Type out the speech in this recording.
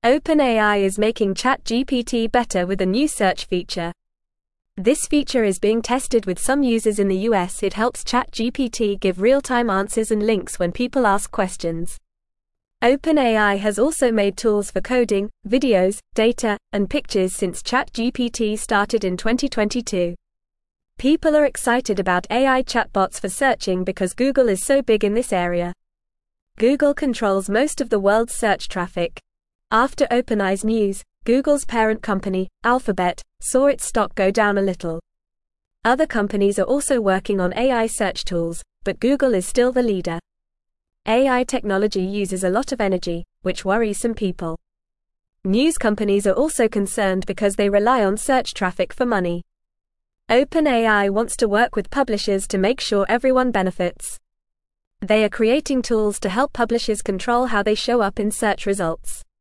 OpenAI is making ChatGPT better with a new search feature. This feature is being tested with some users in the US. It helps ChatGPT give real-time answers and links when people ask questions. OpenAI has also made tools for coding, videos, data, and pictures since ChatGPT started in 2022. People are excited about AI chatbots for searching because Google is so big in this area. Google controls most of the world's search traffic. After OpenAI's news, Google's parent company, Alphabet, saw its stock go down a little. Other companies are also working on AI search tools, but Google is still the leader. AI technology uses a lot of energy, which worries some people. News companies are also concerned because they rely on search traffic for money. OpenAI wants to work with publishers to make sure everyone benefits. They are creating tools to help publishers control how they show up in search results.